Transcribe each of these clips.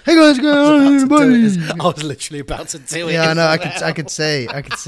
Hey guys, go on, everybody. I was literally about to do it. Yeah, I know. I could see.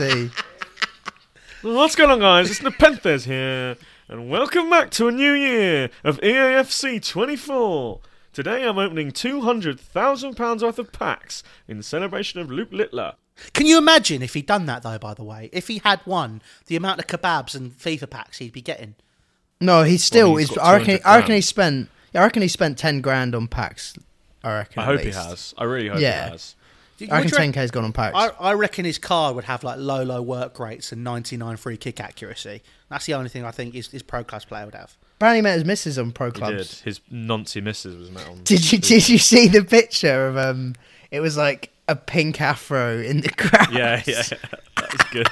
What's going on, guys? It's Nepenthes here, and welcome back to a new year of EAFC 24. Today I'm opening £200,000 worth of packs in celebration of Luke Littler. Can you imagine if he'd done that, though, by the way? If he had won, the amount of kebabs and FIFA packs he'd be getting. No, he's still. Well, he's got I reckon 200,000. he spent. I reckon he spent 10 grand on packs. I reckon. I at hope he least. has. I really hope Yeah. he has. I reckon 10k's gone on packs. I reckon his card would have like low work rates and 99 free kick accuracy. That's the only thing I think his pro class player would have. Apparently, he met his missus on pro He did. clubs. His noncy missus was met on. Did you see the picture of It was like a pink afro in the crowd. Yeah. That was good.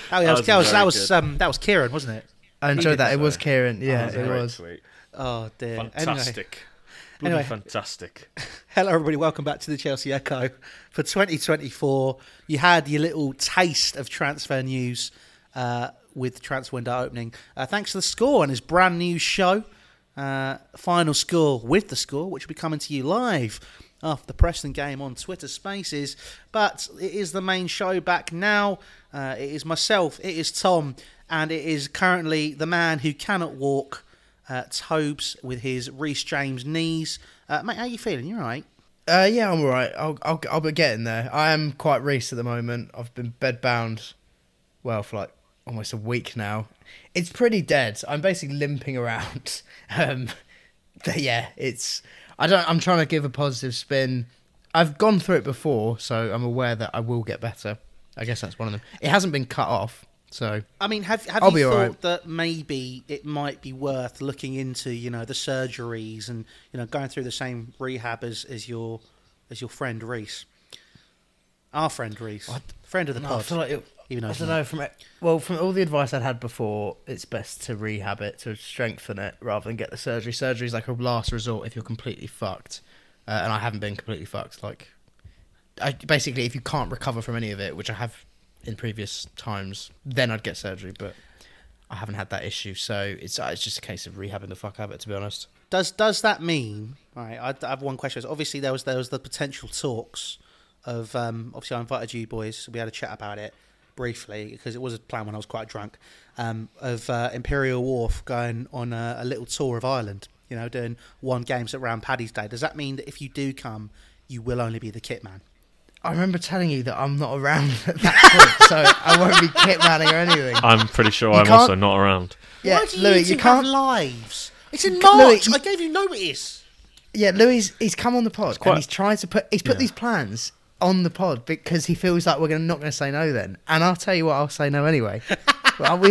That was Kieran, wasn't it? I enjoyed that. It was Kieran. Yeah, That it very was. sweet. Oh dear. Fantastic. Anyway. Fantastic. Hello, everybody. Welcome back to the Chelsea Echo for 2024. You had your little taste of transfer news with the transfer window opening. Thanks to The Score and his brand new show, Final Score with The Score, which will be coming to you live after the Preston game on Twitter Spaces. But it is the main show back now. It is myself, it is Tom, and it is currently the man who cannot walk, Tobes, with his Reece James knees. Mate, how you feeling? You all right? Yeah, I'm all right. I'll be getting there. I am quite Reece at the moment. I've been bedbound, well, for like almost a week now. It's pretty dead. I'm basically limping around. But yeah, I'm trying to give a positive spin. I've gone through it before, so I'm aware that I will get better. I guess that's one of them. It hasn't been cut off, so I mean, have I'll be you all thought right. that maybe it might be worth looking into, the surgeries and going through the same rehab as your friend Reece, our friend Reece, friend of the pod. I feel like even though I it's don't not. know. From all the advice I'd had before, it's best to rehab it, to strengthen it, rather than get the surgery. Surgery is like a last resort if you're completely fucked, and I haven't been completely fucked. Basically, if you can't recover from any of it, which I have in previous times, then I'd get surgery. But I haven't had that issue, so it's just a case of rehabbing the fuck out of it, to be honest. Does that mean? All right, I have one question. Obviously, there was the potential talks of. Obviously, I invited you boys. We had a chat about it briefly because it was a plan when I was quite drunk. Of Imperial Wharf going on a little tour of Ireland. Doing one games around Paddy's Day. Does that mean that if you do come, you will only be the kit man? I remember telling you that I'm not around at that point, so I won't be kit manning or anything. I'm pretty sure I'm can't- also not around. Yeah, Why do Louis, you you two can't. have lives? It's in Louis, March. I gave you notice. Yeah, Louis, he's come on the pod quite- and he's trying to put these plans on the pod because he feels like we're not going to say no then. And I'll tell you what, I'll say no anyway. Well,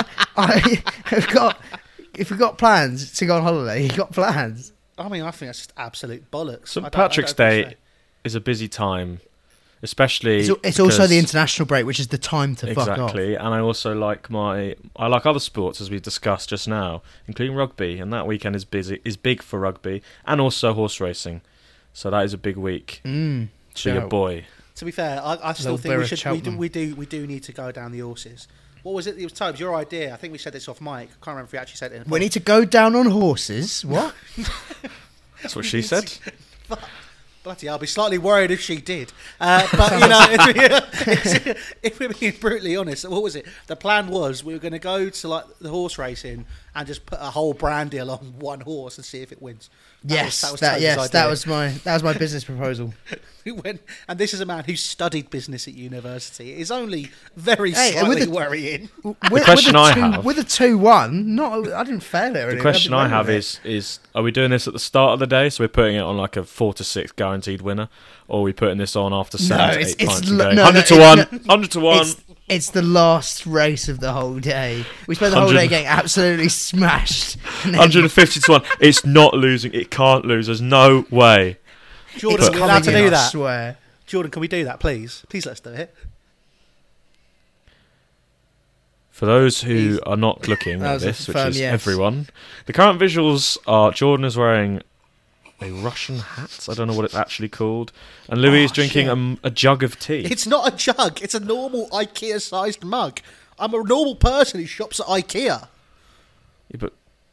if we've got plans to go on holiday, you've got plans. I mean, I think that's just absolute bollocks. I St. don't- Patrick's I don't Day think is a busy time, especially. It's also because- the international break, which is the time to fuck off. Exactly, and I also like other sports, as we discussed just now, including rugby, and that weekend is big for rugby and also horse racing. So that is a big week for your shout. boy. To be fair, I still Little think bit of Cheltenham. we do need to go down the horses. What was it? It was Tobes, your idea. I think we said this off mic. I can't remember if we actually said it. In the We need to go down on horses. What? That's what she said. Bloody, I'll be slightly worried if she did. But if we're being brutally honest, what was it? The plan was we were going to go to like the horse racing and just put a whole brand deal on one horse and see if it wins. That was Tobes' idea. that was my business proposal. We went, and this is a man who studied business at university. It is only very Hey, slightly with the- worrying. question I have- with a 2-1, I didn't fail it. Or The anything. question I've I been have running it. is: are we doing this at the start of the day, so we're putting it on like a 4 to 6 guaranteed winner, or are we putting this on after 7 to 8 pints and going 100 to 1, 100 to 1? It's the last race of the whole day. We spent the whole day getting absolutely smashed. And then 150 to 1. It's not losing. It can't lose. There's no way. Jordan, it's are we allowed to coming in, do I that? swear. Jordan, can we do that, please? Please let's do it. For those who are not looking That at was a this, which firm is yes. everyone, the current visuals are Jordan is wearing a Russian hat. I don't know what it's actually called. And Louis is drinking a jug of tea. It's not a jug. It's a normal IKEA-sized mug. I'm a normal person who shops at IKEA. Yeah, but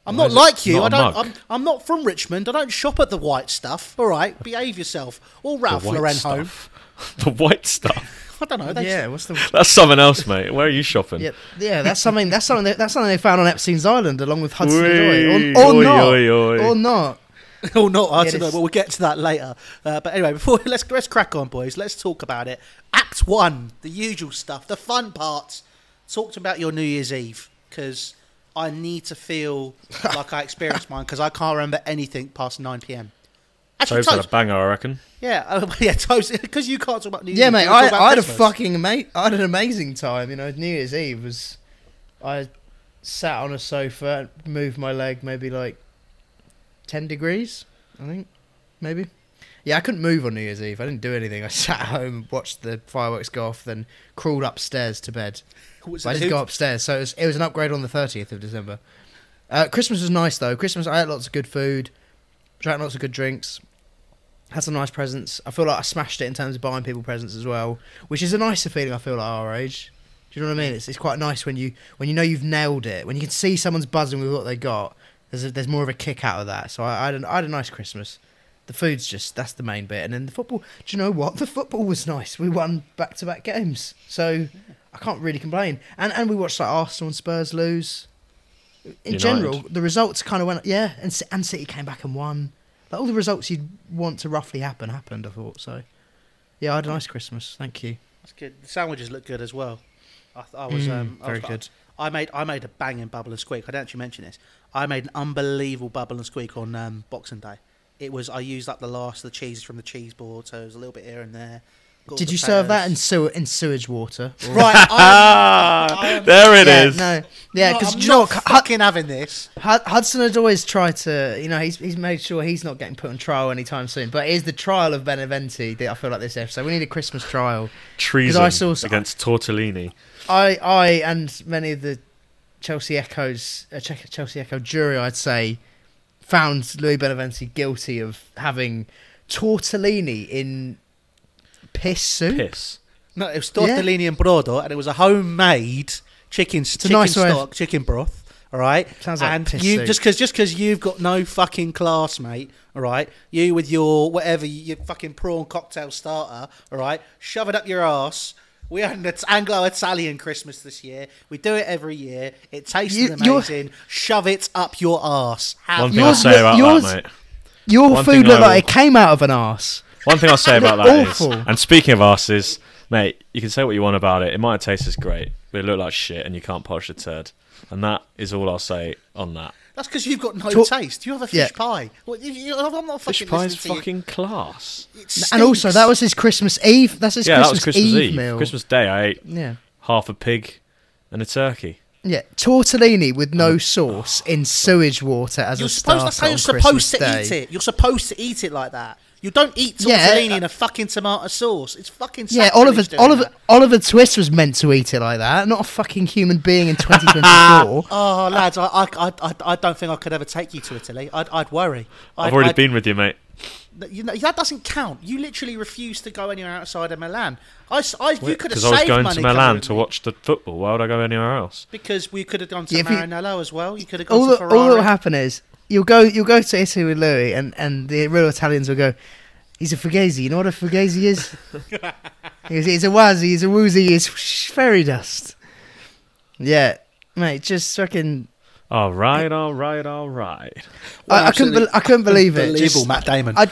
I'm Why not is it like you. not a I don't. mug? I'm not from Richmond. I don't shop at the white stuff. All right, behave yourself. Or The Ralph white Lauren home. stuff. The white stuff. I don't know. Yeah, what's the? That's something else, mate. Where are you shopping? Yeah, that's something. That's something they found on Epstein's Island, along with Hudson Oi, Doyle, or oi, not, oi, oi. or not. Oh, not I Yeah, don't know, this- but we'll get to that later. But anyway, before let's crack on, boys. Let's talk about it. Act 1, the usual stuff, the fun parts. Talked about your New Year's Eve because I need to feel like I experienced mine because I can't remember anything past 9 p.m. Actually, Toast had a Toast, banger, I reckon. yeah, Toast, because you can't talk about New Year's Yeah, Eve. mate, you talk about I had a Christmas. fucking I had an amazing time. You know, New Year's Eve was. I sat on a sofa, moved my leg maybe like 10 degrees, I think, maybe. Yeah, I couldn't move on New Year's Eve. I didn't do anything. I sat at home, watched the fireworks go off, then crawled upstairs to bed. Was I it just who- go upstairs, so it was an upgrade on the 30th of December. Christmas was nice though. Christmas, I ate lots of good food, drank lots of good drinks, had some nice presents. I feel like I smashed it in terms of buying people presents as well, which is a nicer feeling. I feel like at our age. Do you know what I mean? It's quite nice when you know you've nailed it, when you can see someone's buzzing with what they got. There's more of a kick out of that. So I had a nice Christmas. The food's that's the main bit, and then the football. Do you know what? The football was nice. We won back-to-back games, so I can't really complain. And we watched like Arsenal and Spurs lose. In United. general, the results kind of went, and City came back and won. Like all the results you'd want to roughly happened. I thought so. Yeah, I had a nice Christmas. Thank you. That's good. The sandwiches look good as well. I was Very good. I made a banging bubble and squeak. I didn't actually mention this. I made an unbelievable bubble and squeak on Boxing Day. I used up the last of the cheeses from the cheese board, so it was a little bit here and there. Got Did the you serve that potatoes. in sewage water? Or- Right, I am There it yeah, is. no, yeah, no, because I'm you know not what, fucking having this. Hudson had always tried to, he's made sure he's not getting put on trial anytime soon. But it is the trial of Beneventi that I feel like this episode. We need a Christmas trial. Treason I saw- against Tortellini. I and many of the Chelsea Echo jury, I'd say, found Louis Beneventi guilty of having tortellini in piss soup. Piss. No, it was tortellini and brodo, and it was a homemade chicken nice way of- stock, chicken broth. All right, Sounds like and piss you soup. just because you've got no fucking class, mate. All right, you with your whatever your fucking prawn cocktail starter. All right, shove it up your ass. We had an Anglo-Italian Christmas this year. We do it every year. It tasted you're- amazing. Shove it up your arse. One thing I'll Yours- say about yours- that, mate. Your One food thing looked I like will- it came out of an arse. One thing I'll say about that is, Awful. and speaking of arses, mate, you can say what you want about it. It might have tasted great, but it looked like shit, and you can't polish a turd. And that is all I'll say on that. That's because you've got no Talk- taste. You have a fish Yeah. pie. Well, I'm not Fish fucking pie's listening to you. fucking class. It And also, stinks. that was his Christmas Eve. That's his Yeah, that was Christmas, Christmas Eve Eve. meal. Christmas Day, I ate Yeah. half a pig and a turkey. Yeah, tortellini with no sauce in sewage water as You're a supposed. starter That's how you're on supposed Christmas to Day. eat it. You're supposed to eat it like that. You don't eat Yeah, tortellini in a fucking tomato sauce. It's fucking Yeah, sacrilege doing that. Oliver Twist was meant to eat it like that, not a fucking human being in 2024. Oh, lads, I don't think I could ever take you to Italy. I'd worry. I've already been with you, mate. You know, that doesn't count. You literally refused to go anywhere outside of Milan. You could have Because saved I was going money to coming Milan with to me. watch the football. Why would I go anywhere else? Because we could have gone to Yeah, if you- Maranello as well. You could have gone all to Ferrari. that will happen is you'll go to Italy with Louis, and the real Italians will go, he's a fugazi. You know what a fugazi is? He's a wazi, he's a woozy, he's fairy dust. Yeah, mate, just fucking. All right, all right, all right. Well, I couldn't believe it. Unbelievable, Just- Matt Damon. I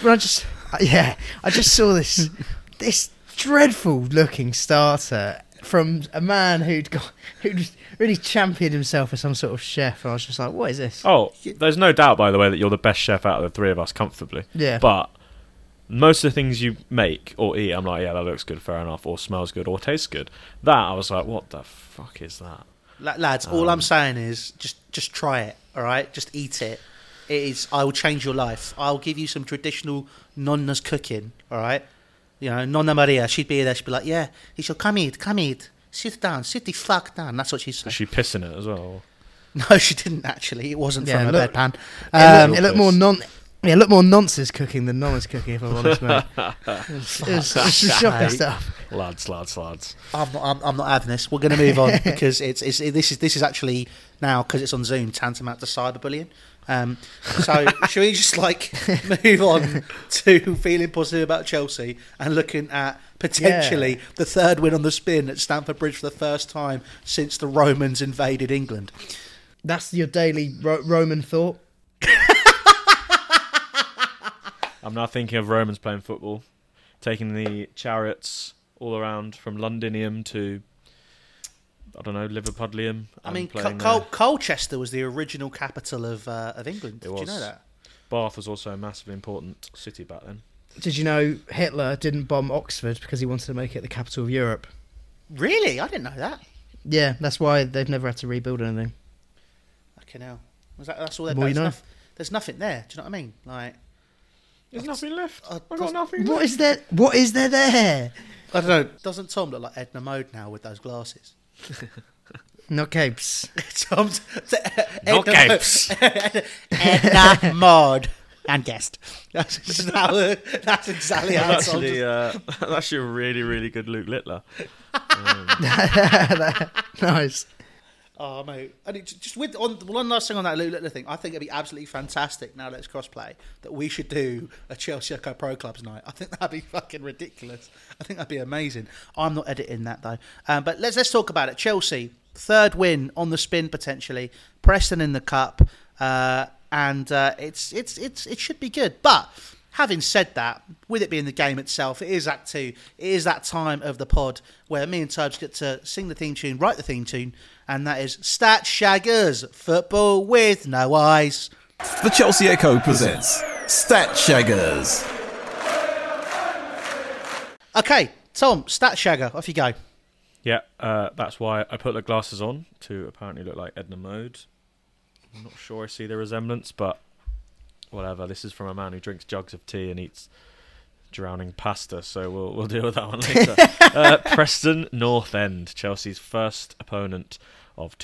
just saw this dreadful looking starter from a man who'd really championed himself as some sort of chef, and I was just like, what is this? Oh, there's no doubt, by the way, that you're the best chef out of the three of us comfortably. Yeah. But most of the things you make or eat, I'm like, yeah, that looks good, fair enough, or smells good, or tastes good. That, I was like, what the fuck is that? Lads, all I'm saying is just try it, all right? Just eat it. I will change your life. I'll give you some traditional nonna's cooking, all right? You know, Nonna Maria, she'd be there. She'd be like, yeah. He said, come eat. Sit down. Sit the fuck down. That's what she said. Is she pissing it as well? No, she didn't actually. It wasn't Yeah, from a look- bedpan. It looked more Yeah, a lot more nonsense cooking than Nonna's cooking, if I'm honest, mate. It's shocking stuff. Lads. I'm not having this. We're going to move on because this is actually now, because it's on Zoom, tantamount to cyberbullying. So should we just move on to feeling positive about Chelsea and looking at potentially the third win on the spin at Stamford Bridge for the first time since the Romans invaded England? That's your daily Roman thought? I'm now thinking of Romans playing football, taking the chariots all around from Londinium to, I don't know, Liverpudlium. I mean, Colchester was the original capital of England. Did you know that? Bath was also a massively important city back then. Did you know Hitler didn't bomb Oxford because he wanted to make it the capital of Europe? Really? I didn't know that. Yeah, that's why they've never had to rebuild anything. Fucking hell. That's all they've Well, done. There's nothing there. Do you know what I mean? There's nothing left. I've got nothing What left. is there? What is there there? I don't know. Doesn't Tom look like Edna Mode now with those glasses? No capes. Tom's No capes. Edna Mode and guest. That's exactly how That's Tom actually, that's actually a really, really good Luke Littler. Nice. Oh, mate. And just with one last thing on that Littler thing, I think it'd be absolutely fantastic now that it's crossplay that we should do a Chelsea Echo Pro Clubs night. I think that'd be fucking ridiculous. I think that'd be amazing. I'm not editing that though. But let's talk about it. Chelsea, third win on the spin potentially. Preston in the cup, and it should be good. But having said that, with it being the game itself, it is that time of the pod where me and Tubbs get to sing the theme tune, write the theme tune, and that is Stat Shaggers, football with no eyes. The Chelsea Echo presents Stat Shaggers. Okay, Tom, Stat Shagger, off you go. Yeah, that's why I put the glasses on to apparently look like Edna Mode. I'm not sure I see the resemblance, but whatever. This is from a man who drinks jugs of tea and eats drowning pasta, so we'll deal with that one later. Preston North End, Chelsea's first opponent of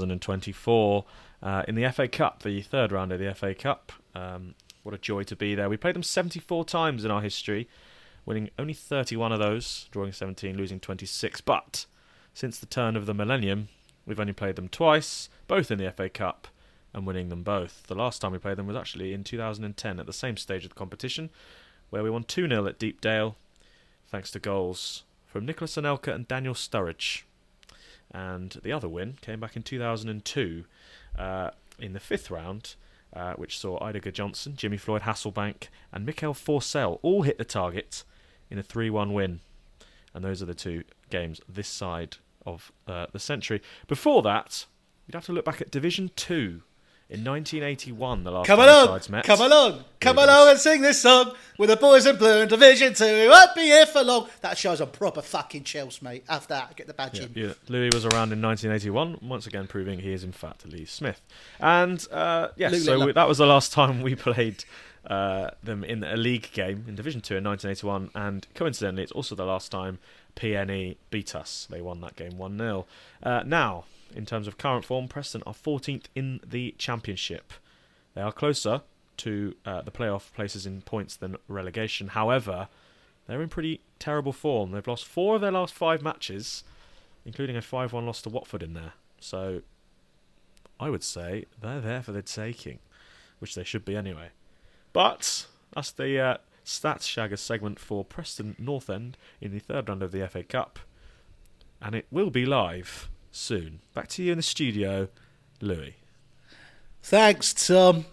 2024 in the FA Cup, the third round of the FA Cup. What a joy to be there. We played them 74 times in our history, winning only 31 of those, drawing 17, losing 26. But since the turn of the millennium, we've only played them twice, both in the FA Cup, and winning them both. The last time we played them was actually in 2010 at the same stage of the competition, where we won 2-0 at Deepdale, thanks to goals from Nicholas Anelka and Daniel Sturridge. And the other win came back in 2002 in the fifth round, which saw Idager Johnson, Jimmy Floyd Hasselbank and Mikael Forsell all hit the target in a 3-1 win. And those are the two games this side of the century. Before that, you'd have to look back at Division 2. In 1981, the last time the sides met. Come along and sing this song with the boys in blue in Division 2. We won't be here for long. That shows a proper fucking Chelsea, mate. After that, get the badge in. Yeah. Louis was around in 1981, once again proving he is in fact Lee Smith. And that was the last time we played them in a league game in Division 2 in 1981, and coincidentally, it's also the last time PNE beat us. They won that game 1-0. Now, in terms of current form, Preston are 14th in the Championship. They are closer to the playoff places in points than relegation. However, they're in pretty terrible form. They've lost 4 of their last 5 matches, including a 5-1 loss to Watford in there. So, I would say they're there for the taking, which they should be anyway. But that's the Stats Shagger segment for Preston North End in the third round of the FA Cup. And it will be live soon. Back to you in the studio, Louis. Thanks, Tom.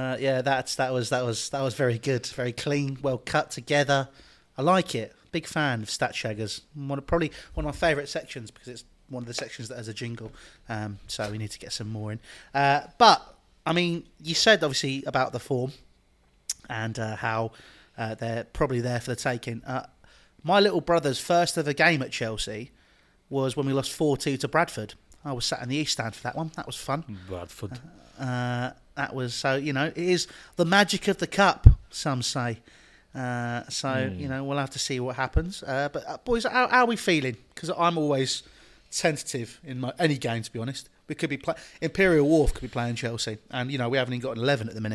That was very good, very clean, well cut together. I like it. Big fan of Stat Shaggers. Probably one of my favourite sections because it's one of the sections that has a jingle. So we need to get some more in. But I mean, you said obviously about the form and how they're probably there for the taking. My little brother's first ever game at Chelsea was when we lost 4-2 to Bradford. I was sat in the East Stand for that one. That was fun. Bradford. That was, so, it is the magic of the cup, some say. We'll have to see what happens. But boys, how are we feeling? Because I'm always tentative in any game, to be honest. We could be Imperial Wharf could be playing Chelsea. And, we haven't even got an 11 at the minute.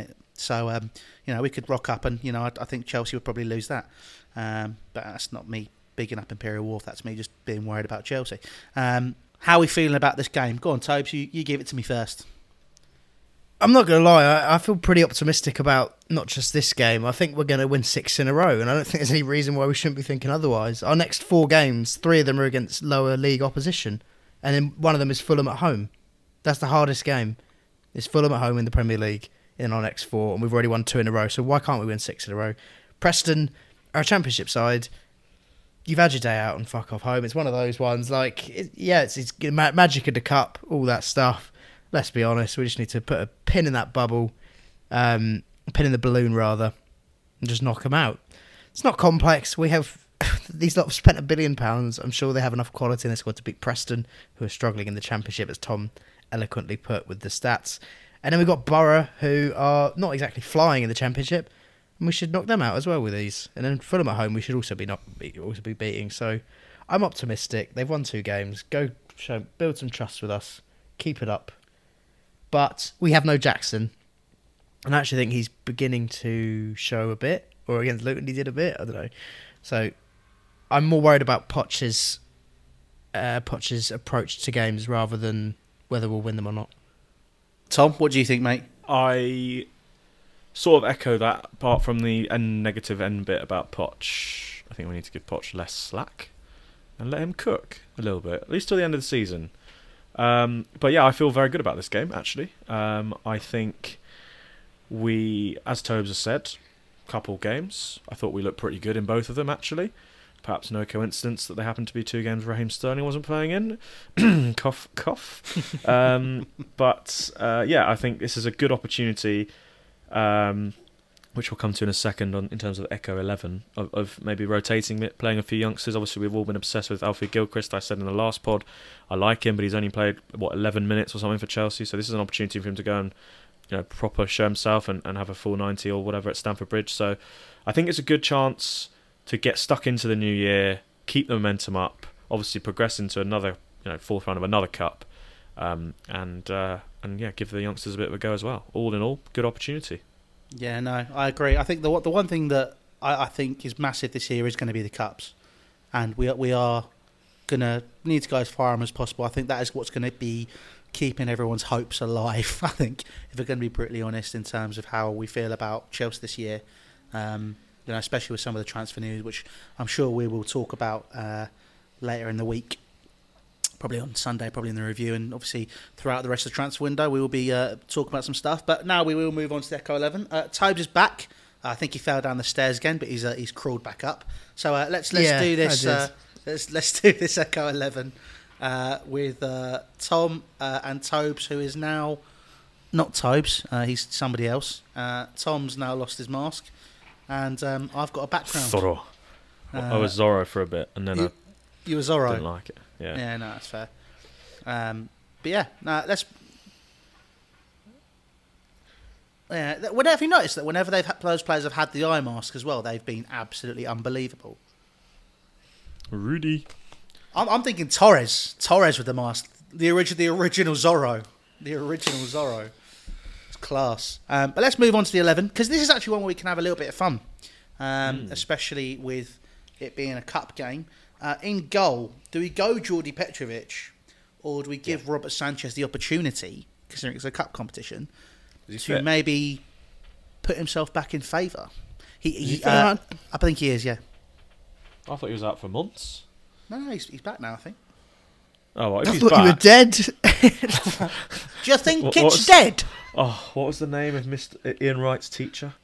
So, we could rock up and, I think Chelsea would probably lose that. But that's not me bigging up Imperial Wharf. That's me just being worried about Chelsea. How are we feeling about this game? Go on, Tobes, you give it to me first. I'm not going to lie, I feel pretty optimistic about not just this game. I think we're going to win 6 in a row, and I don't think there's any reason why we shouldn't be thinking otherwise. Our next 4 games, 3 of them are against lower league opposition, and then one of them is Fulham at home. That's the hardest game. It's Fulham at home in the Premier League in our next 4, and we've already won 2 in a row, so why can't we win 6 in a row? Preston, our Championship side, you've had your day out and fuck off home. It's one of those ones, it's magic of the cup, all that stuff. Let's be honest, we just need to put a pin in that bubble, a pin in the balloon rather, and just knock them out. It's not complex. We have these lot have spent £1 billion. I'm sure they have enough quality in their squad to beat Preston, who are struggling in the Championship, as Tom eloquently put with the stats. And then we've got Borough, who are not exactly flying in the Championship, and we should knock them out as well with these. And then Fulham at home, we should also be beating. So I'm optimistic. They've won 2 games. Build some trust with us. Keep it up. But we have no Jackson. And I actually think he's beginning to show a bit. Or against Luton he did a bit. I don't know. So I'm more worried about Poch's approach to games rather than whether we'll win them or not. Tom, what do you think, mate? I sort of echo that, apart from the negative end bit about Poch. I think we need to give Poch less slack and let him cook a little bit, at least till the end of the season. But yeah, I feel very good about this game, actually. I think we, as Tobes has said, couple games, I thought we looked pretty good in both of them, actually. Perhaps no coincidence that they happened to be 2 games Raheem Sterling wasn't playing in. Cough, cough. I think this is a good opportunity, which we'll come to in a second in terms of Echo 11, of maybe rotating it, playing a few youngsters. Obviously, we've all been obsessed with Alfie Gilchrist. I said in the last pod, I like him, but he's only played, 11 minutes or something for Chelsea. So this is an opportunity for him to go and proper show himself and have a full 90 or whatever at Stamford Bridge. So I think it's a good chance to get stuck into the new year, keep the momentum up, obviously progress into another, 4th round of another cup, and give the youngsters a bit of a go as well. All in all, good opportunity. Yeah, no, I agree. I think the one thing that I think is massive this year is going to be the cups, and we are going to need to go as far as possible. I think that is what's going to be keeping everyone's hopes alive. I think, if we're going to be brutally honest in terms of how we feel about Chelsea this year, especially with some of the transfer news, which I'm sure we will talk about later in the week. Probably on Sunday, probably in the review, and obviously throughout the rest of the transfer window, we will be talking about some stuff. But now we will move on to the Echo 11. Tobes is back. I think he fell down the stairs again, but he's crawled back up. So let's do this. Let's do this Echo 11 with Tom and Tobes, who is now not Tobes. He's somebody else. Tom's now lost his mask, and I've got a background. Zorro. I was Zorro for a bit, and then you were Zorro. Didn't like it. Yeah, no, that's fair. But yeah, no, let's. Yeah, whenever you notice that whenever those players have had the eye mask as well, they've been absolutely unbelievable. Rudy, I'm thinking Torres with the mask, the original Zorro, It's class. But let's move on to the 11, because this is actually one where we can have a little bit of fun, especially with it being a cup game. In goal, do we go Jordi Petrovic, or do we give Robert Sanchez the opportunity, considering it's a cup competition, to maybe put himself back in favour? I think he is, yeah. I thought he was out for months. No, he's back now, I think. Oh, well, if I he's thought back, you were dead. Do you think it's dead? Oh, what was the name of Mr. Ian Wright's teacher?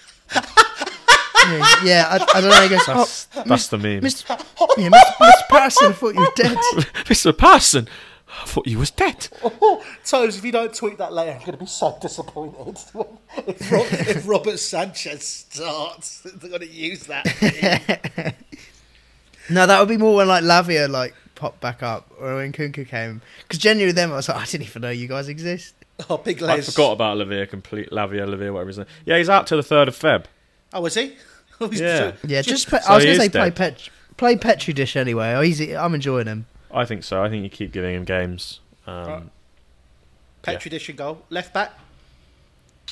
I don't know. I guess That's the meme. Mr. Patterson, I thought you were dead. Mr. Patterson, I thought you was dead. Toes, if you don't tweet that later, I'm going to be so disappointed. if Robert Sanchez starts, they're going to use that. No, that would be more when Lavia popped back up, or when Kunku came. Because genuinely, then I was like, I didn't even know you guys exist. Oh, big I Les. forgot about Lavia, whatever his name. Yeah, he's out till the 3rd of Feb. Oh, was he? Yeah. Yeah, I was going to say play Petri Dish anyway. I'm enjoying him. I think so. I think you keep giving him games. Petri Dish in goal. Left back?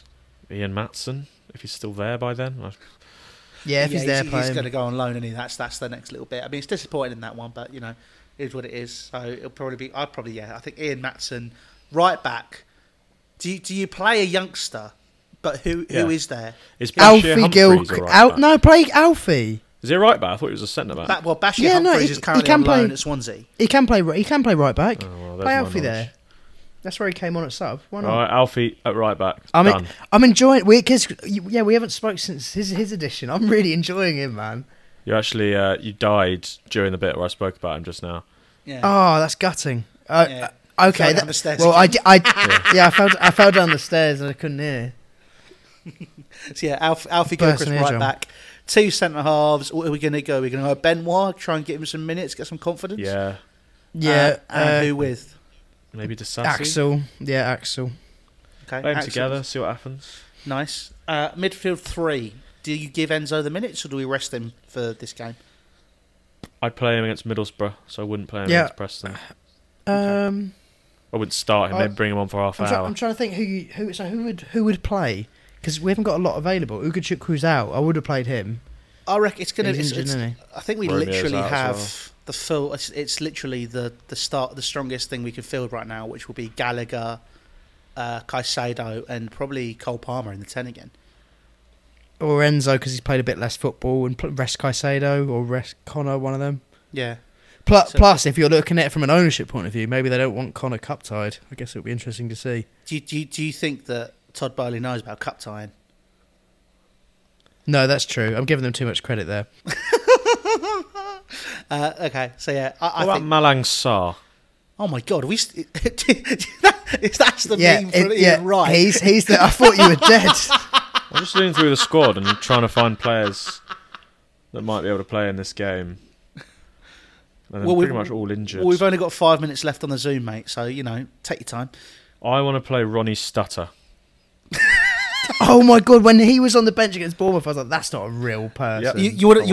Ian Matson, if he's still there by then. Yeah, if he's there he's playing. going to go on loan, and that's the next little bit. I mean, it's disappointing in that one, but it is what it is. So it'll probably be. I think Ian Matson, right back. Do you play a youngster? But who is there? Is Bashir Alfie Humphreys a Gil. right back? No, play Alfie. Is he a right back? I thought he was a centre back. Bashir Humphreys is currently on loan at Swansea. He can play right back. Oh, well, there's play my Alfie knowledge. there. That's where he came on at sub. Why not? All right, Alfie at right back. I'm enjoying because we haven't spoke since his edition. I'm really enjoying him, man. You actually you died during the bit where I spoke about him just now. Yeah. Oh, that's gutting. Yeah. Okay. Fell down the stairs Well, again. I fell down the stairs and I couldn't hear. So yeah, Alfie Gilchrist Person here, right John. back. 2 centre halves. What are we going to go? We're going to go Benoit, try and get him some minutes, get some confidence. Yeah, Yeah. And who with? maybe Disassi. Axel. Yeah, Axel. Okay. Play them Axel. together, see what happens. Nice. Midfield 3. Do you give Enzo the minutes, or do we rest him for this game? I'd play him against Middlesbrough, so I wouldn't play him Yeah. against Preston. Um, I wouldn't start him, maybe bring him on for half an hour. I'm trying to think who would play because we haven't got a lot available. Ugochukwu out. I would have played him. I reckon it's going He's to. injured, isn't he? I think we Romeo's literally out as have well. the full. It's literally the strongest thing we can field right now, which will be Gallagher, Caicedo, and probably Cole Palmer in the 10 again. Or Enzo because he's played a bit less football and rest Caicedo or rest Connor, one of them. Yeah. Plus, if you're looking at it from an ownership point of view, maybe they don't want Connor cup tied. I guess it'll be interesting to see. Do you think that Todd Bowley knows about cup tying? No, that's true. I'm giving them too much credit there. Okay, so yeah, What I about think. Malang Sarr? Oh my god, that's the meme for Ian yeah. Wright. He's the. I thought you were dead. I'm just looking through the squad and trying to find players that might be able to play in this game. And they're pretty much all injured. Well, we've only got 5 minutes left on the Zoom, mate. So take your time. I want to play Ronnie Stutter. Oh my god! When he was on the bench against Bournemouth, I was like, "That's not a real person." You want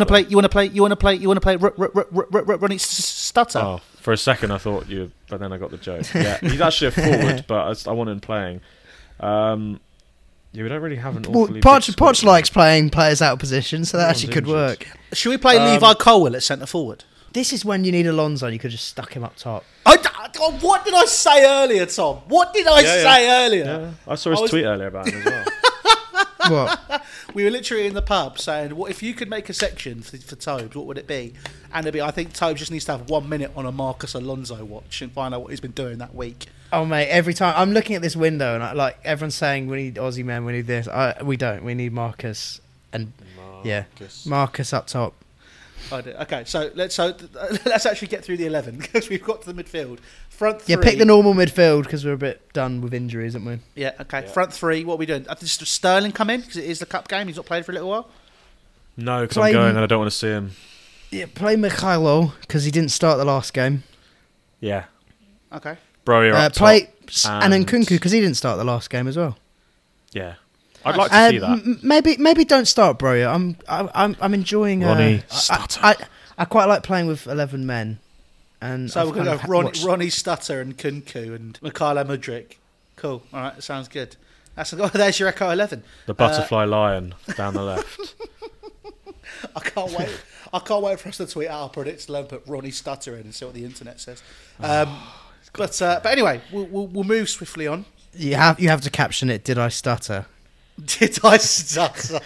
to play Ronnie Stutter. Oh, for a second I thought you, but then I got the joke. Yeah, he's actually a forward, but I want him playing. Yeah, we don't really have an awfully big squad. Poch likes playing players out of position, so that Everyone's actually could injured. work. Should we play Levi Colwell at centre forward? This is when you need Alonso, and you could just stuck him up top. What did I say earlier, Tom? What did I say earlier? Yeah, I saw his tweet earlier about him as well. What? We were literally in the pub saying, "What if you could make a section for Tobes? What would it be?" And it'd be, I think Tobes just needs to have 1 minute on a Marcus Alonso watch and find out what he's been doing that week. Oh mate, every time I'm looking at this window and everyone's saying we need Aussie man, we need this. We don't. We need Marcus and Marcus up top. Okay, so let's actually get through the 11 because we've got to the midfield. Front three. Yeah, pick the normal midfield because we're a bit done with injuries, aren't we? Yeah, okay. Yeah. Front three. What are we doing? Does Sterling come in because it is the cup game? He's not played for a little while. No, because I'm going and I don't want to see him. Yeah, play Mikhailo because he didn't start the last game. Yeah. Okay. Broier up play top and then Kunku because he didn't start the last game as well. Yeah. I'd like to see that. Maybe don't start Broier. I'm enjoying Ronnie Stutter. I quite like playing with 11 men. And so we're going to have Ronnie Stutter and Kunku and Mikhailo Mudryk. Cool. All right, sounds good. There's your Echo 11. The butterfly lion down the left. I can't wait. I can't wait for us to tweet out our predicts and put Ronnie Stutter in and see what the internet says. But anyway, we'll move swiftly on. You have to caption it. Did I stutter? Did I stutter?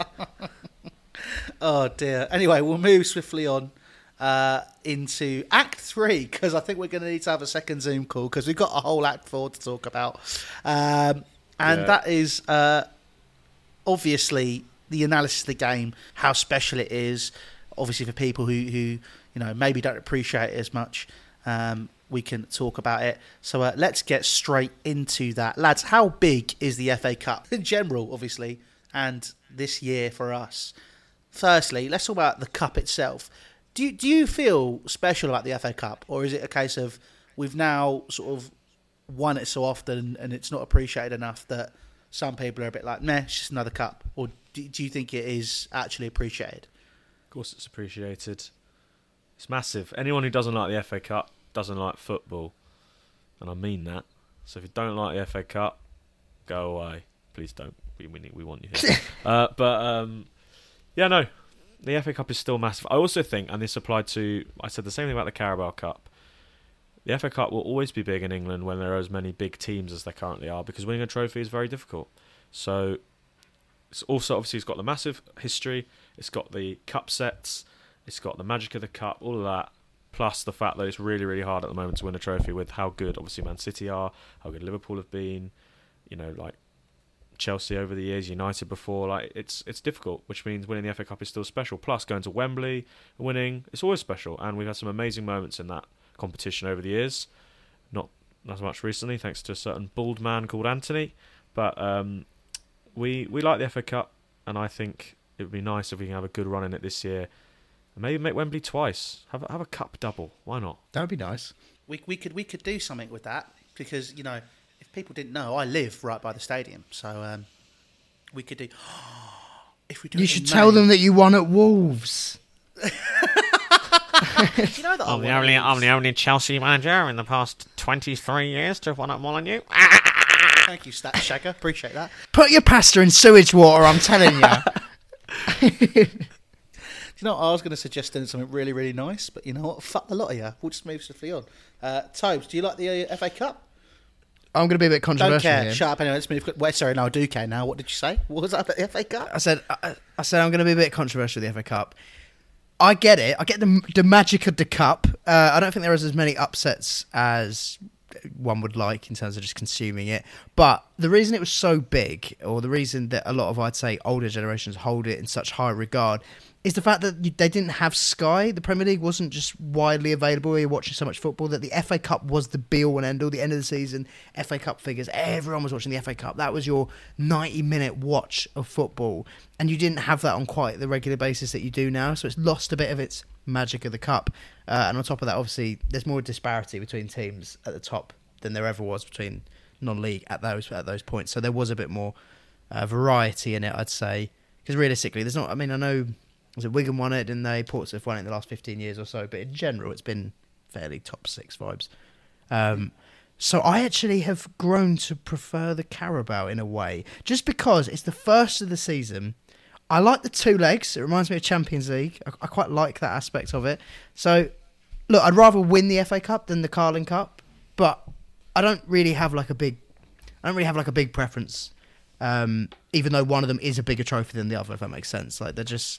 Oh dear. Anyway, we'll move swiftly on into Act 3 because I think we're going to need to have a second Zoom call because we've got a whole Act 4 to talk about, that is obviously the analysis of the game, how special it is. Obviously, for people who maybe don't appreciate it as much, we can talk about it. So let's get straight into that, lads. How big is the FA Cup in general, obviously, and this year for us? Firstly, let's talk about the cup itself. Do you feel special about the FA Cup, or is it a case of we've now sort of won it so often and it's not appreciated enough that some people are a bit like, meh, it's just another cup? Or do you think it is actually appreciated? Of course it's appreciated. It's massive. Anyone who doesn't like the FA Cup doesn't like football. And I mean that. So if you don't like the FA Cup, go away. Please don't. we want you here. Yeah, no, the FA Cup is still massive. I also think, and this applied to, I said the same thing about the Carabao Cup. The FA Cup will always be big in England when there are as many big teams as there currently are, because winning a trophy is very difficult. So it's also, obviously, it's got the massive history, it's got the cup sets, it's got the magic of the cup, all of that, plus the fact that it's really, really hard at the moment to win a trophy with how good, obviously, Man City are, how good Liverpool have been, like Chelsea over the years, United before. Like it's difficult, which means winning the FA Cup is still special. Plus, going to Wembley and winning, it's always special. And we've had some amazing moments in that competition over the years. Not as much recently, thanks to a certain bald man called Anthony. But we like the FA Cup, and I think it would be nice if we can have a good run in it this year. And maybe make Wembley twice. Have a cup double. Why not? That would be nice. We could do something with that because if people didn't know, I live right by the stadium, so we could do. If we do, You should tell them that you won at Wolves. You know that I'm the only Chelsea manager in the past 23 years to have won at Molineux. Thank you, Stat Shagger. Appreciate that. Put your pasta in sewage water, I'm telling you. Do you know what? I was going to suggest doing something really, really nice, but you know what? Fuck the lot of you. We'll just move swiftly on. Tobes, do you like the FA Cup? I'm going to be a bit Don't controversial care. here. Shut up. Anyway, let's move. Wait, sorry, no, I do care now. What did you say? What was that about the FA Cup? I said I'm going to be a bit controversial with the FA Cup. I get it. I get the magic of the cup. I don't think there is as many upsets as one would like in terms of just consuming it. But the reason it was so big, or the reason that a lot of, I'd say, older generations hold it in such high regard, is the fact that they didn't have Sky. The Premier League wasn't just widely available. You're watching so much football that the FA Cup was the be-all and end-all. The end of the season, FA Cup figures, everyone was watching the FA Cup. That was your 90-minute watch of football. And you didn't have that on quite the regular basis that you do now. So it's lost a bit of its magic of the Cup. And on top of that, obviously, there's more disparity between teams at the top than there ever was between non-league at those points. So there was a bit more variety in it, I'd say. Because realistically, there's not... I mean, I know... Was it Wigan won it, didn't they? Portsmouth won it in the last 15 years or so. But in general, it's been fairly top six vibes. So I actually have grown to prefer the Carabao in a way. Just because it's the first of the season. I like the two legs. It reminds me of Champions League. I quite like that aspect of it. So, look, I'd rather win the FA Cup than the Carling Cup. But I don't really have like a big preference. Even though one of them is a bigger trophy than the other, if that makes sense. Like they're just...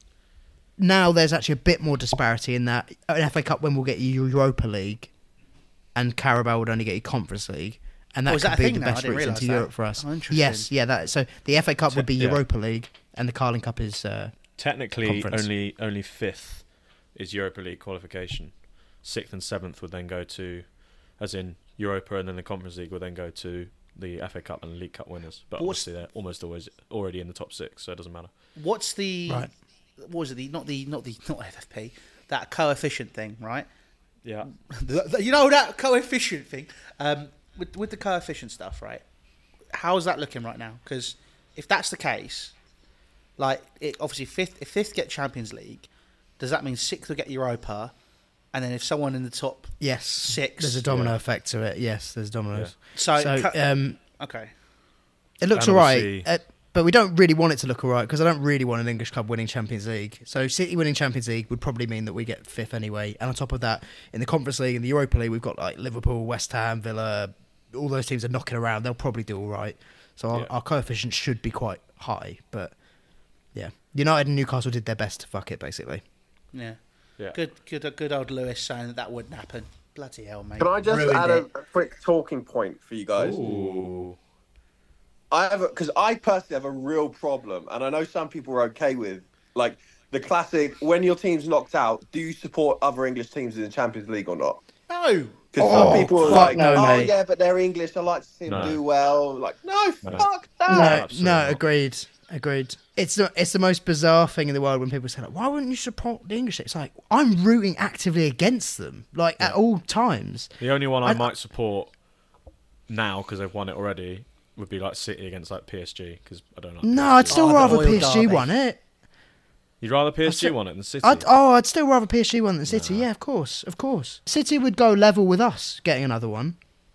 Now there's actually a bit more disparity in that an FA Cup when we'll get you Europa League and Carabao would only get you Conference League, and that could be the best route into Europe for us. Yes, yeah. So the FA Cup would be Europa League, and the Carling Cup is technically Conference. only fifth is Europa League qualification. Sixth and seventh would then go to, as in Europa, and then the Conference League would then go to the FA Cup and League Cup winners. But obviously they're almost always already in the top six, so it doesn't matter. What's the right. What was it? Not FFP. That coefficient thing, right? Yeah. You know that coefficient thing. With the coefficient stuff, right? How's that looking right now? Because if that's the case, like it obviously if fifth get Champions League, does that mean sixth will get Europa? And then if someone in the top six, there's a domino effect to it. Yes, there's dominoes. Yeah. Okay. It looks alright. But we don't really want it to look alright because I don't really want an English club winning Champions League. So City winning Champions League would probably mean that we get fifth anyway. And on top of that, in the Conference League and the Europa League, we've got like Liverpool, West Ham, Villa. All those teams are knocking around. They'll probably do all right. So our coefficient should be quite high. But yeah, United and Newcastle did their best to fuck it, basically. Yeah. Good old Lewis saying that wouldn't happen. Bloody hell, mate. Can I just add a quick talking point for you guys? Ooh. Because I personally have a real problem, and I know some people are okay with, like, the classic, when your team's knocked out, do you support other English teams in the Champions League or not? No. Because some people are like, mate. yeah, but they're English, I like to see them do well. Like, no, fuck that. No, agreed. It's the most bizarre thing in the world when people say, like, why wouldn't you support the English? It's like, I'm rooting actively against them, like, at all times. The only one I might support now, because they've won it already, would be like City against like PSG, because I don't know. No, I'd still rather PSG won it. You'd rather PSG won it than City? I'd still rather PSG won than City. Yeah, of course. City would go level with us getting another one.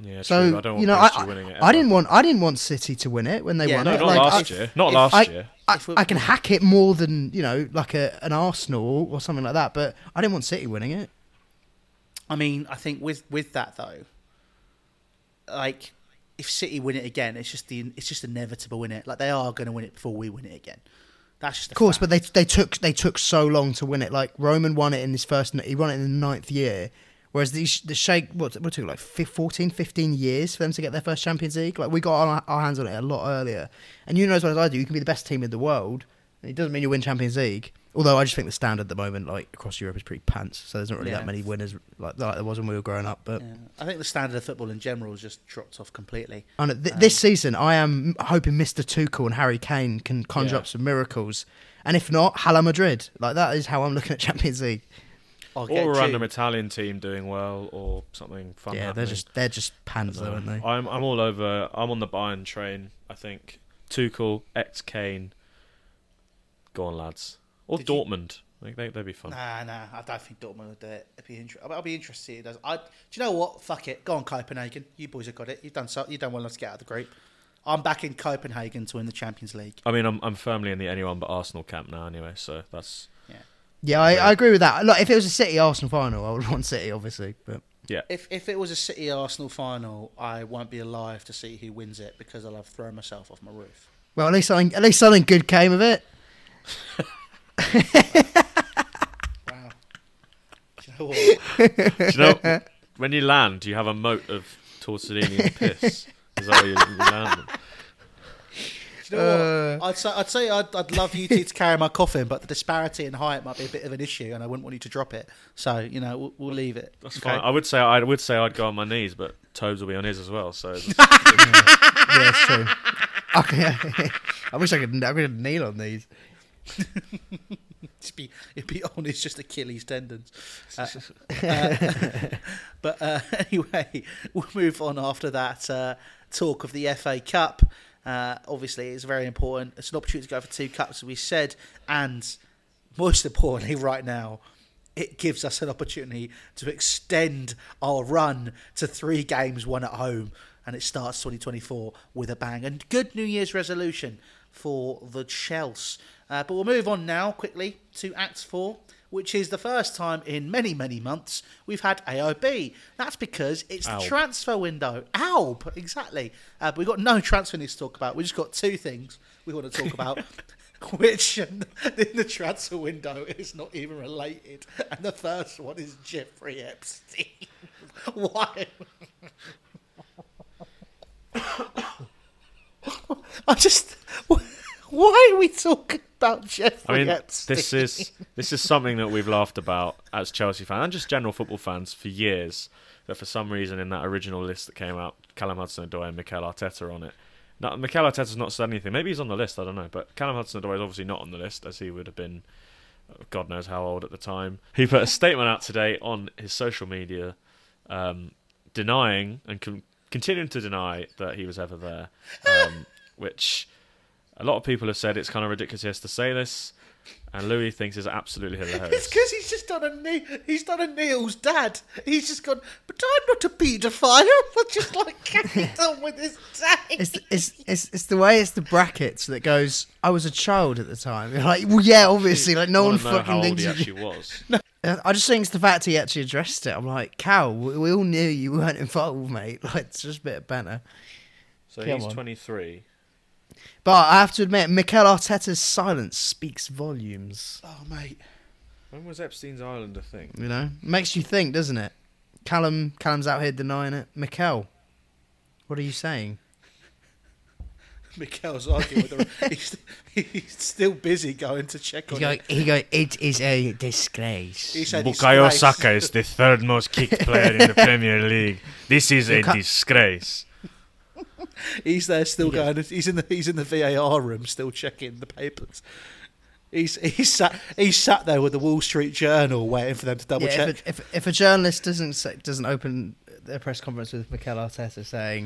Yeah, So true. I don't want you know, PSG winning it. I ever. didn't want City to win it when they Yeah, won no, it. Not Like, last year. Not if- last year. I can hack it more than like an Arsenal or something like that, but I didn't want City winning it. I mean, I think with that though, like if City win it again, it's just inevitable, win it. Like they are going to win it before we win it again. That's just Of course, but they took so long to win it. Like Roman won it in his first, he won it in the 9th year, whereas the Sheikh what took like 14, 15 years for them to get their first Champions League. Like we got our hands on it a lot earlier, and you know as well as I do, you can be the best team in the world, and it doesn't mean you win Champions League. Although I just think the standard at the moment, like across Europe, is pretty pants. So there's not really that many winners like there was when we were growing up. But I think the standard of football in general has just dropped off completely. and this season, I am hoping Mr. Tuchel and Harry Kane can conjure up some miracles, and if not, Hala Madrid. Like that is how I'm looking at Champions League. I'll Or get a you. random Italian team doing well, or something fun. Yeah, happening. they're just pans though, aren't they? I'm all over. I'm on the Bayern train. I think Tuchel, ex Kane. Go on, lads. Or Did you- Dortmund. I think they'd be fun. Nah, I don't think Dortmund would do it. I'll be interested. Do you know what? Fuck it. Go on, Copenhagen. You boys have got it. You've done well enough to get out of the group. I'm back in Copenhagen to win the Champions League. I mean, I'm firmly in the anyone but Arsenal camp now, anyway. So that's Yeah, I agree with that. Look, if it was a City Arsenal final, I would want City, obviously. But yeah. If it was a City Arsenal final, I won't be alive to see who wins it because I'll have thrown myself off my roof. well, at least something good came of it. Wow. Do you know what? Do you know when you land, you have a moat of tortellini and piss. Is that where you land? Do you know what? I'd say I'd love you two to carry my coffin, but the disparity in height might be a bit of an issue, and I wouldn't want you to drop it. So we'll leave it. That's Okay? fine. I would say I'd go on my knees, but Tobes will be on his as well. So Yeah, it's true. Okay. I wish I could kneel on these. It'd be on his just Achilles tendons. But anyway, we'll move on after that talk of the FA Cup. Obviously, it's very important. It's an opportunity to go for 2 cups, as we said, and most importantly, right now, it gives us an opportunity to extend our run to 3 games, 1 at home, and it starts 2024 with a bang. And good New Year's resolution for the Chelsea. But we'll move on now quickly to Act 4, which is the first time in many, many months we've had AOB. That's because it's the transfer window. ALB, exactly. But we've got no transfer news to talk about. We've just got 2 things we want to talk about, which in the transfer window is not even related. And the first one is Jeffrey Epstein. Why? Why are we talking about Jeffrey I mean, Epstein? this is something that we've laughed about as Chelsea fans and just general football fans for years. That for some reason in that original list that came out, Callum Hudson-Odoi and Mikel Arteta are on it. Now, Mikel Arteta's not said anything. Maybe he's on the list. I don't know. But Callum Hudson-Odoi is obviously not on the list, as he would have been, God knows how old at the time. He put a statement out today on his social media, denying and continuing to deny that he was ever there, which a lot of people have said it's kind of ridiculous he has to say this, and Louis thinks is absolutely hilarious. It's because he's just done a Neil's dad. He's just gone, but I'm not a paedophile. But just like carried on with his day. It's the way it's the brackets that goes, I was a child at the time. You're like, well, yeah, obviously. Like, no I one wanna know fucking how old thinks he you. actually was. I just think it's the fact he actually addressed it. I'm like, Cal, we all knew you weren't involved, mate. Like, it's just a bit of banter. So Come he's on. 23. But I have to admit, Mikel Arteta's silence speaks volumes. Oh, mate. When was Epstein's Island a thing? You know, makes you think, doesn't it? Callum's out here denying it. Mikel, what are you saying? Mikel's arguing with her. He's still busy going to check on it. He go. It is a disgrace. He said Bukayo disgrace. Saka is the third most kicked player in the Premier League. This is a Buka- disgrace. He's there still going. He's in the VAR room still checking the papers. He's sat there with the Wall Street Journal waiting for them to double Yeah, check. if a journalist doesn't open their press conference with Mikel Arteta saying,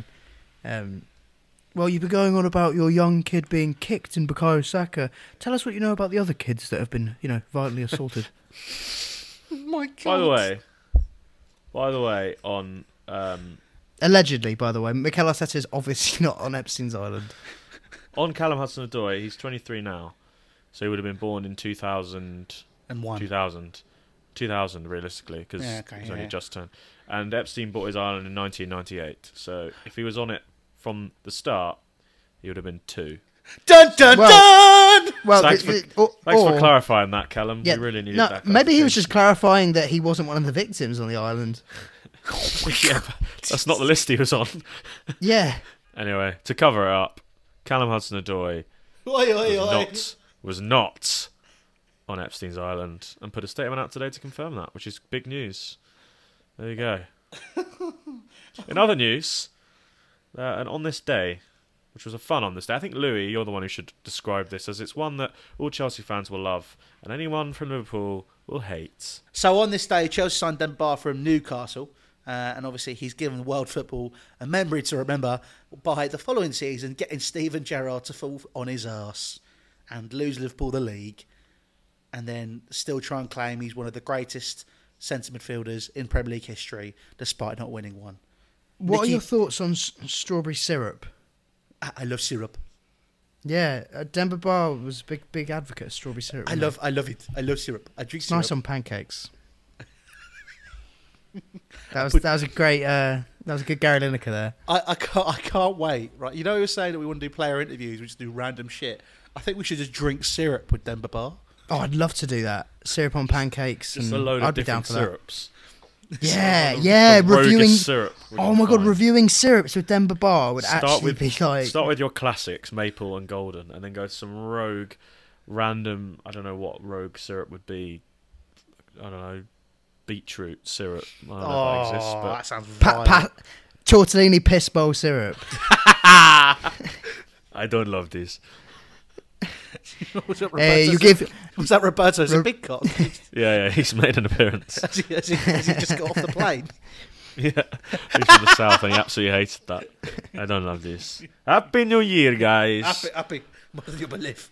well, you've been going on about your young kid being kicked in Bukayo Saka. Tell us what you know about the other kids that have been, violently assaulted. Oh my God. By the way, on Allegedly, by the way. Mikel Arteta is obviously not on Epstein's Island. On Callum Hudson-Odoi, he's 23 now. So he would have been born in 2000. And one. 2000 realistically, because he's only just turned. And Epstein bought his island in 1998. So if he was on it from the start, he would have been 2. Dun dun dun! Well, Thanks for clarifying that, Callum. Yeah, we really needed no, that. maybe he was just clarifying that he wasn't one of the victims on the island. Yeah, that's not the list he was on. Yeah. Anyway, to cover it up, Callum Hudson-Odoi was not on Epstein's Island, and put a statement out today to confirm that, which is big news. There you go. In other news, and on this day, which was a fun on this day, I think, Louis, you're the one who should describe this, as it's one that all Chelsea fans will love, and anyone from Liverpool will hate. So on this day, Chelsea signed Demba Ba from Newcastle, and obviously he's given world football a memory to remember by the following season getting Steven Gerrard to fall on his arse and lose Liverpool the league, and then still try and claim he's one of the greatest centre midfielders in Premier League history, despite not winning one. What are your thoughts on strawberry syrup? I love syrup. Yeah, Demba Ba was a big advocate of strawberry syrup. I love it. I love syrup. I drink It's syrup. nice on pancakes. that was a great. That was a good Gary Lineker there. I can't wait. Right, you know, we were saying that we want to do player interviews, we just do random shit. I think we should just drink syrup with Demba Ba. Oh, I'd love to do that. Syrup on pancakes. Just and a load I'd of be down different for syrups. That. Yeah, The reviewing. roguest syrup would Oh be my god, fine. reviewing syrups with Demba Ba would Start actually with- be like. Start with your classics, maple and golden, and then go to some rogue, random. I don't know what rogue syrup would be. I don't know, beetroot syrup. I don't know if that exists, but that sounds vile. Tortellini piss bowl syrup. I don't love this. Was that You Roberto's- give was that Roberto's a big cock? Yeah, he's made an appearance. Has he just got off the plane? Yeah, he's from the south, and he absolutely hated that. I don't love this. Happy New Year, guys. Happy. More than you believe.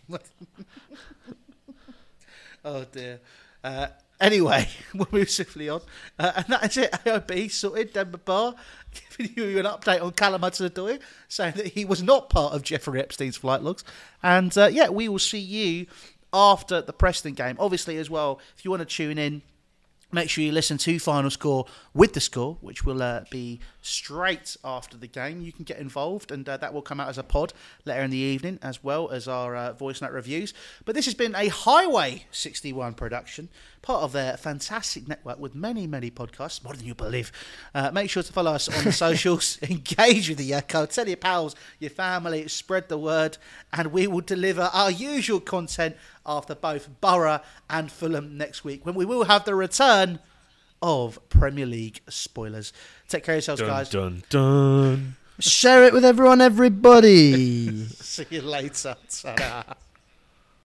Oh dear. Anyway, we'll move swiftly on. And that is it. AOB sorted. Demba Ba giving you an update on Callum Hudson-Odoi, saying that he was not part of Jeffrey Epstein's flight logs. And we will see you after the Preston game. Obviously, as well, if you want to tune in, make sure you listen to Final Score with the score, which will be straight after the game. You can get involved, and that will come out as a pod later in the evening, as well as our voice note reviews. But this has been a Highway 61 production, part of their fantastic network with many, many podcasts, more than you believe. Make sure to follow us on the socials, engage with the Echo, tell your pals, your family, spread the word, and we will deliver our usual content after both Borough and Fulham next week, when we will have the return of Premier League spoilers. Take care of yourselves, guys. Dun dun. share it with everybody. See you later. Ta-da.